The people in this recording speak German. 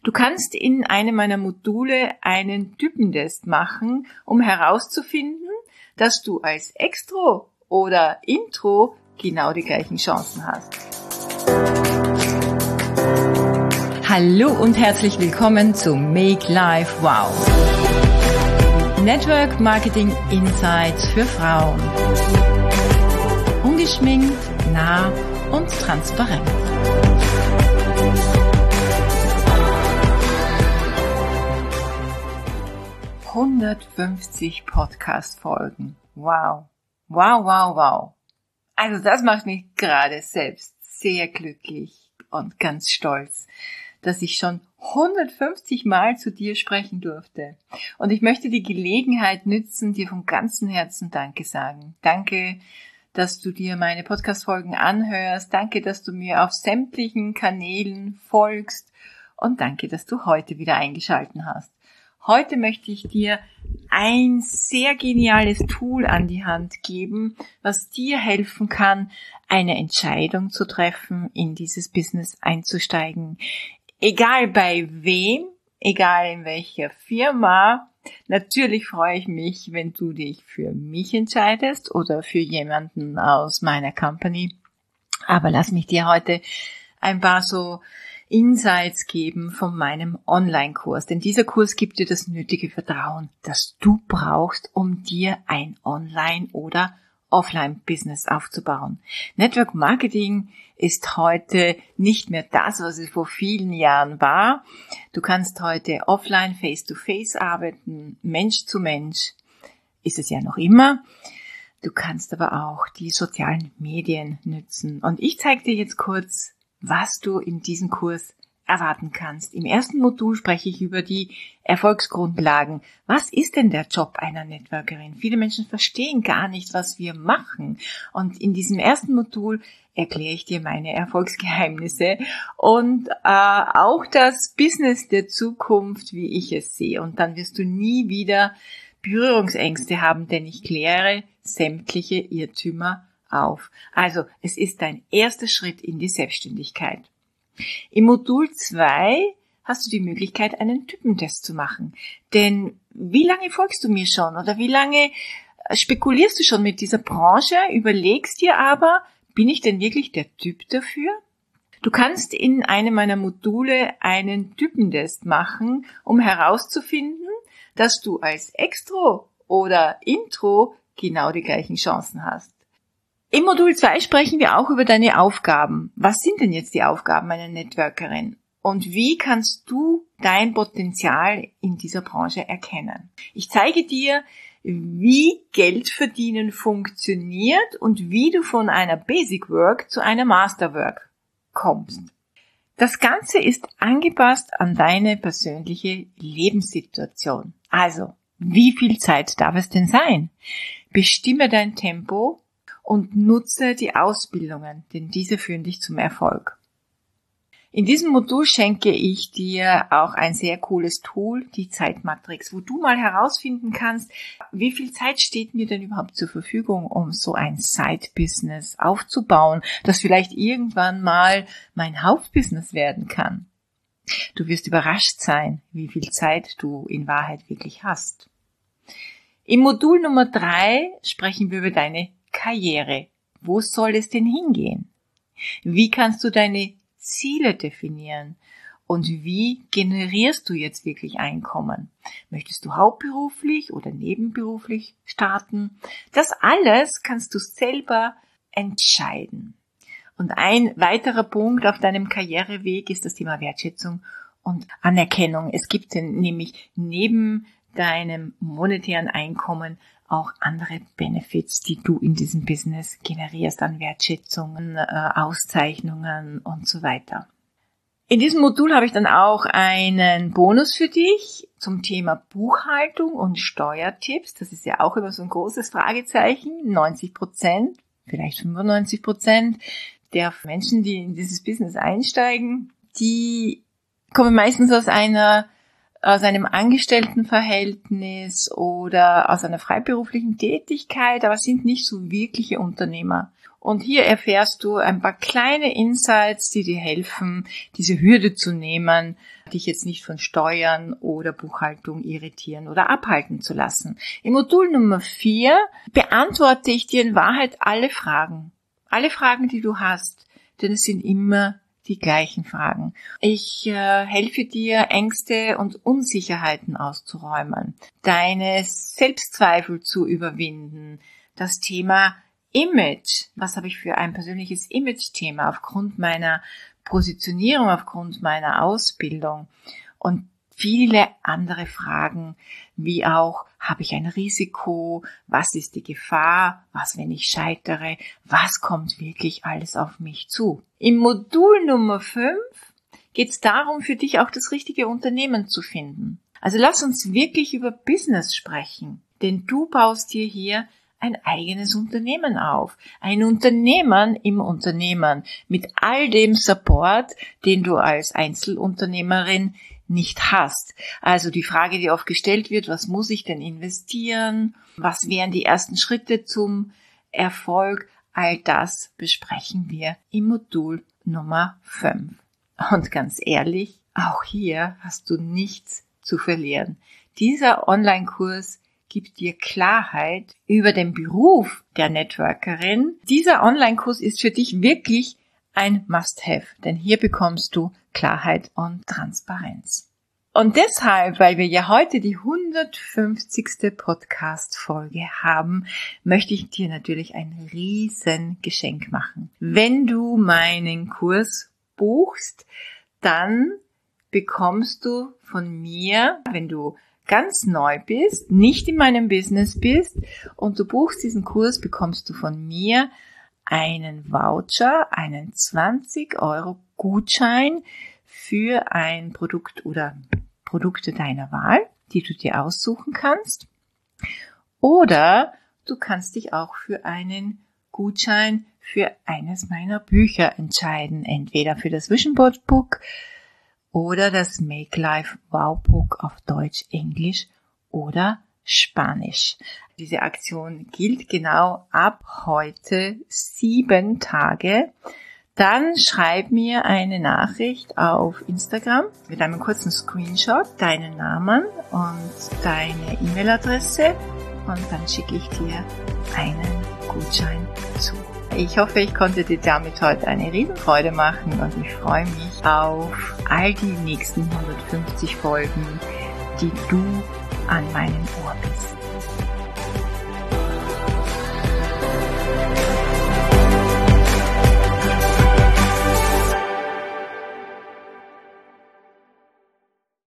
Du kannst in einem meiner Module einen Typentest machen, um herauszufinden, dass du als Extro oder Intro genau die gleichen Chancen hast. Hallo und herzlich willkommen zu Make Life Wow. Network Marketing Insights für Frauen. Ungeschminkt, nah und transparent. ...150 Podcast-Folgen. Wow. Wow. Also das macht mich gerade selbst sehr glücklich und ganz stolz, dass ich schon 150 Mal zu dir sprechen durfte. Und ich möchte die Gelegenheit nützen, dir von ganzem Herzen Danke sagen. Danke, dass du dir meine Podcast-Folgen anhörst. Danke, dass du mir auf sämtlichen Kanälen folgst. Und danke, dass du heute wieder eingeschaltet hast. Heute möchte ich dir ein sehr geniales Tool an die Hand geben, was dir helfen kann, eine Entscheidung zu treffen, in dieses Business einzusteigen. Egal bei wem, egal in welcher Firma, natürlich freue ich mich, wenn du dich für mich entscheidest oder für jemanden aus meiner Company. Aber lass mich dir heute ein paar so Insights geben von meinem Online-Kurs. Denn dieser Kurs gibt dir das nötige Vertrauen, das du brauchst, um dir ein Online- oder Offline-Business aufzubauen. Network Marketing ist heute nicht mehr das, was es vor vielen Jahren war. Du kannst heute offline, face-to-face arbeiten, Mensch zu Mensch. Ist es ja noch immer. Du kannst aber auch die sozialen Medien nützen. Und ich zeige dir jetzt kurz, was du in diesem Kurs erwarten kannst. Im ersten Modul spreche ich über die Erfolgsgrundlagen. Was ist denn der Job einer Networkerin? Viele Menschen verstehen gar nicht, was wir machen. Und in diesem ersten Modul erkläre ich dir meine Erfolgsgeheimnisse und auch das Business der Zukunft, wie ich es sehe. Und dann wirst du nie wieder Berührungsängste haben, denn ich kläre sämtliche Irrtümer auf. Also, es ist dein erster Schritt in die Selbstständigkeit. Im Modul 2 hast du die Möglichkeit, einen Typentest zu machen. Denn wie lange folgst du mir schon oder wie lange spekulierst du schon mit dieser Branche, überlegst dir aber, bin ich denn wirklich der Typ dafür? Du kannst in einem meiner Module einen Typentest machen, um herauszufinden, dass du als Extro oder Intro genau die gleichen Chancen hast. Im Modul 2 sprechen wir auch über deine Aufgaben. Was sind denn jetzt die Aufgaben einer Networkerin? Und wie kannst du dein Potenzial in dieser Branche erkennen? Ich zeige dir, wie Geld verdienen funktioniert und wie du von einer Basic Work zu einer Master Work kommst. Das Ganze ist angepasst an deine persönliche Lebenssituation. Also, wie viel Zeit darf es denn sein? Bestimme dein Tempo und nutze die Ausbildungen, denn diese führen dich zum Erfolg. In diesem Modul schenke ich dir auch ein sehr cooles Tool, die Zeitmatrix, wo du mal herausfinden kannst, wie viel Zeit steht mir denn überhaupt zur Verfügung, um so ein Side-Business aufzubauen, das vielleicht irgendwann mal mein Hauptbusiness werden kann. Du wirst überrascht sein, wie viel Zeit du in Wahrheit wirklich hast. Im Modul Nummer 3 sprechen wir über deine Karriere. Wo soll es denn hingehen? Wie kannst du deine Ziele definieren? Und wie generierst du jetzt wirklich Einkommen? Möchtest du hauptberuflich oder nebenberuflich starten? Das alles kannst du selber entscheiden. Und ein weiterer Punkt auf deinem Karriereweg ist das Thema Wertschätzung und Anerkennung. Es gibt nämlich neben deinem monetären Einkommen auch andere Benefits, die du in diesem Business generierst an Wertschätzungen, Auszeichnungen und so weiter. In diesem Modul habe ich dann auch einen Bonus für dich zum Thema Buchhaltung und Steuertipps. Das ist ja auch immer so ein großes Fragezeichen. 90%, vielleicht 95% der Menschen, die in dieses Business einsteigen, die kommen meistens aus einer aus einem Angestelltenverhältnis oder aus einer freiberuflichen Tätigkeit, aber sind nicht so wirkliche Unternehmer. Und hier erfährst du ein paar kleine Insights, die dir helfen, diese Hürde zu nehmen, dich jetzt nicht von Steuern oder Buchhaltung irritieren oder abhalten zu lassen. Im Modul Nummer 4 beantworte ich dir in Wahrheit alle Fragen, die du hast, denn es sind immer die gleichen Fragen. Ich helfe dir, Ängste und Unsicherheiten auszuräumen, deine Selbstzweifel zu überwinden, das Thema Image. Was habe ich für ein persönliches Image-Thema aufgrund meiner Positionierung, aufgrund meiner Ausbildung und viele andere Fragen, wie auch, habe ich ein Risiko, was ist die Gefahr, was, wenn ich scheitere, was kommt wirklich alles auf mich zu. Im Modul Nummer 5 geht es darum, für dich auch das richtige Unternehmen zu finden. Also lass uns wirklich über Business sprechen, denn du baust dir hier ein eigenes Unternehmen auf. Ein Unternehmen im Unternehmen mit all dem Support, den du als Einzelunternehmerin nicht hast. Also die Frage, die oft gestellt wird, was muss ich denn investieren? Was wären die ersten Schritte zum Erfolg? All das besprechen wir im Modul Nummer 5. Und ganz ehrlich, auch hier hast du nichts zu verlieren. Dieser Online-Kurs gibt dir Klarheit über den Beruf der Networkerin. Dieser Online-Kurs ist für dich wirklich ein Must-Have, denn hier bekommst du Klarheit und Transparenz. Und deshalb, weil wir ja heute die 150. Podcast-Folge haben, möchte ich dir natürlich ein riesen Geschenk machen. Wenn du meinen Kurs buchst, dann bekommst du von mir, wenn du ganz neu bist, nicht in meinem Business bist und du buchst diesen Kurs, bekommst du von mir einen Voucher, einen 20 € Gutschein für ein Produkt oder Produkte deiner Wahl, die du dir aussuchen kannst. Oder du kannst dich auch für einen Gutschein für eines meiner Bücher entscheiden, entweder für das Vision Board Book oder das Make Life Wow Book auf Deutsch, Englisch oder Spanisch. Diese Aktion gilt genau ab heute 7 Tage. Dann schreib mir eine Nachricht auf Instagram mit einem kurzen Screenshot, deinen Namen und deine E-Mail-Adresse und dann schicke ich dir einen Gutschein zu. Ich hoffe, ich konnte dir damit heute eine Riesenfreude machen und ich freue mich auf all die nächsten 150 Folgen, die du an meinem Ohr bist.